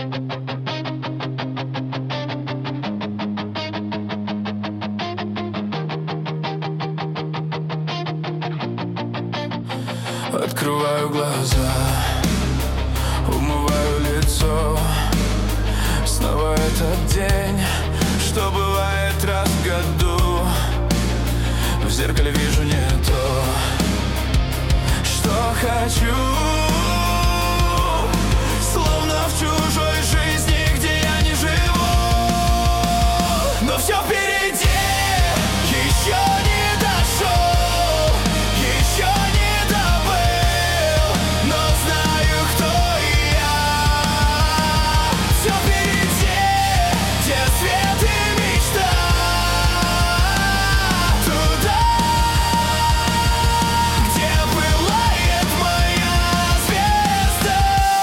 Открываю глаза, умываю лицо. Снова этот день, что бывает раз в году. В зеркале вижу не то, что хочу. Словно в чужой жизни, где я не живу. Но все впереди, еще не дошел, еще не добыл, но знаю, кто я. Все впереди, где свет и мечта. Туда, где пылает моя звезда.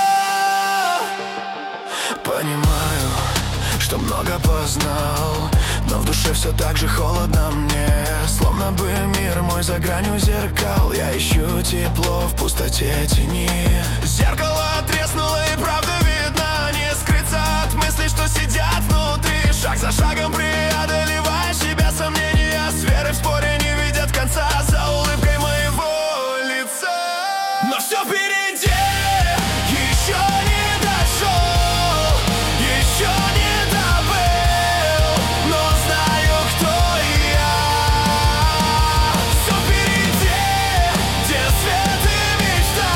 Понимаю, что много познал, но в душе все так же холодно мне. Словно бы мир мой за гранью зеркал. Я ищу тепло в пустоте тени. Зеркало треснуло и правда видно. Не скрыться от мыслей, что сидят внутри. Шаг за шагом преодолевая себя сомнения. С верой в споре не видят конца за улыбкой моего лица. Но все впереди, еще не дошел, еще не добыл, но знаю, кто я. Все впереди, где свет и мечта.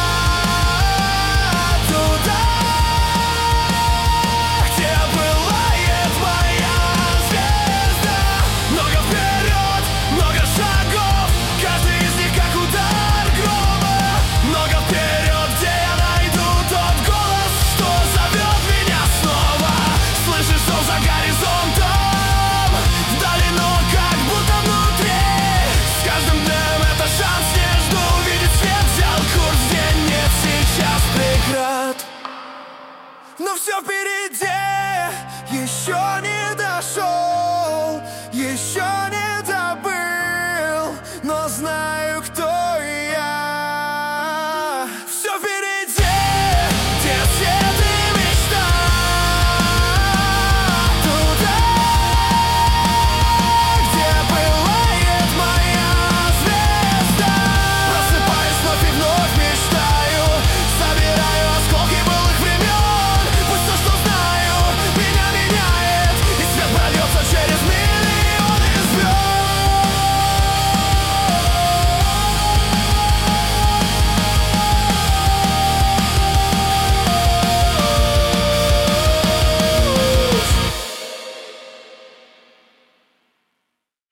Туда, где пылает моя звезда. Много вперед, много шагов, каждый из них как удар грома. Много вперед, где я найду тот голос, что зовет меня снова. Слышишь зов за горизонтом, вдали, но как будто внутри. С каждым днем это шанс не жду. Видеть свет, взял курс, где нет сейчас преград. Но все впереди, еще не дошел.